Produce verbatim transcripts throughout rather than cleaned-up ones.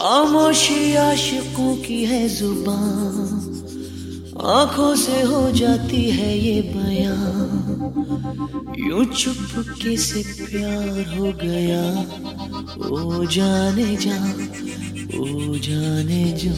खामोशी आशिकों की है जुबान, आंखों से हो जाती है ये बयां, यूं चुपके से प्यार हो गया। ओ जाने जा, ओ जाने जा।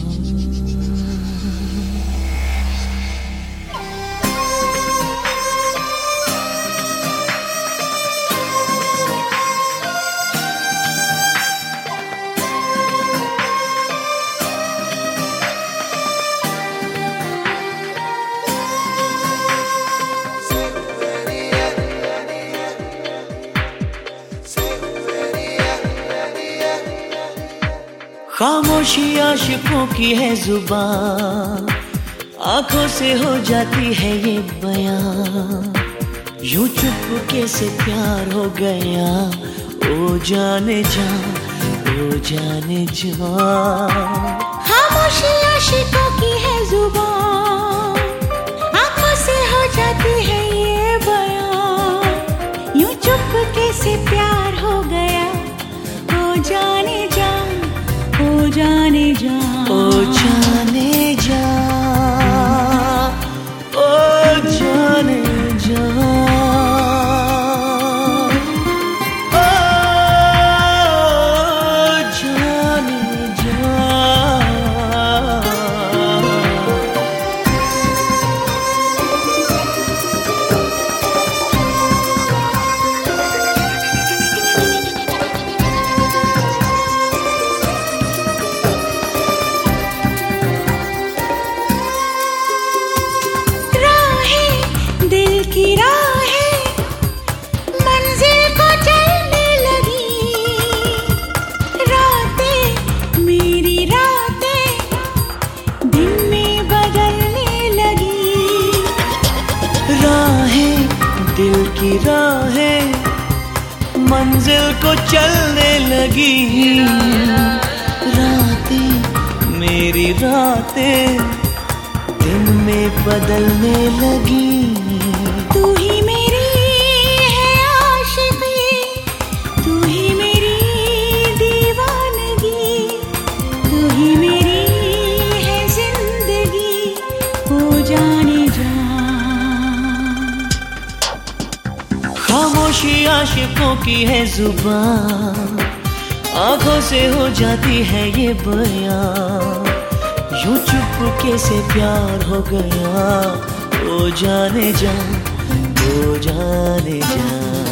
खामोशी आशिकों की है जुबान, आंखों से हो जाती है ये बयां, यूं चुपके से प्यार हो गया। ओ जाने जा, ओ जाने जा। खामोशी आशिकों की है जुबान, आंखों से हो जाती है ये बयां, यूं चुपके से प्यार हो गया। ओ जाने जा, ओ जाने जा, ओ जाने जा, ओ जाने जा, ओ जाने जा। दिल की राहें मंजिल को चलने लगी, रातें मेरी रातें दिन में बदलने लगी। राहें दिल की राहें मंजिल को चलने लगी, रातें मेरी रातें दिन में बदलने लगी। तू ही मेरी है आशिकी, तू ही मेरी दीवानगी, तू ही मेरी है जिंदगी। ओ जाने जा। खामोशी आशिकों की है जुबान, आंखों से हो जाती है ये बयां, यूं चुपके से प्यार हो गया। ओ जाने जा, ओ जाने जा।